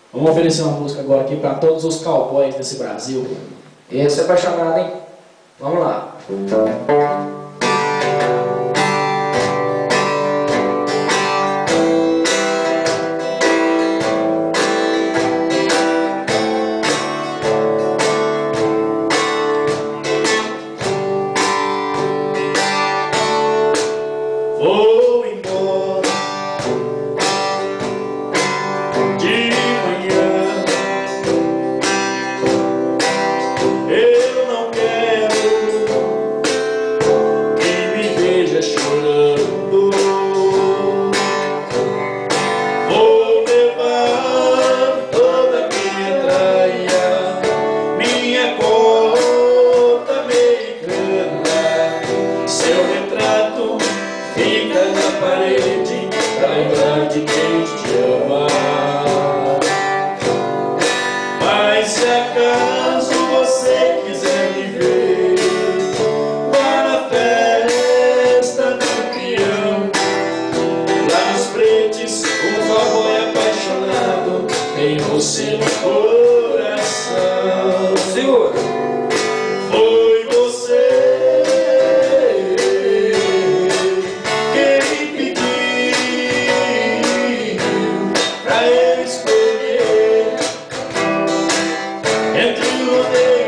Vamos oferecer uma música agora aqui para todos os cowboys desse Brasil. Esse é apaixonado, hein? Vamos lá. Vou embora de manhã, eu não quero que me veja chorando. Vou levar toda a minha traia, minha cota americana, seu retrato fica na parede pra lembrar de quem te ama. Mas se acaso você quiser me ver, vá na festa do peão. Lá nos pretes, um cowboy apaixonado tem você no coração. Segura! Foi você pra eu escolher entre o negro